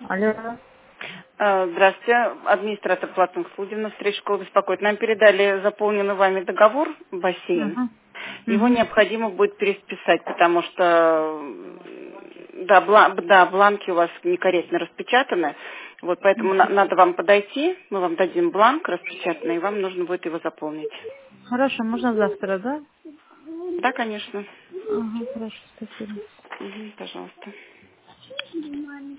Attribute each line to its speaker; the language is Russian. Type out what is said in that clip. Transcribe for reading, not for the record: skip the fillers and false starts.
Speaker 1: Алло.
Speaker 2: Здравствуйте, администратор платных услуг на встрече школы беспокоит. Нам передали заполненный вами договор бассейн.
Speaker 1: Ага.
Speaker 2: Его
Speaker 1: Мгм.
Speaker 2: необходимо будет переписать, потому что бланки у вас некорректно распечатаны. Вот поэтому надо вам подойти, мы вам дадим бланк распечатанный, и вам нужно будет его заполнить.
Speaker 1: Хорошо, можно завтра, да?
Speaker 2: Да, конечно.
Speaker 1: Ага, хорошо, спасибо.
Speaker 2: Пожалуйста.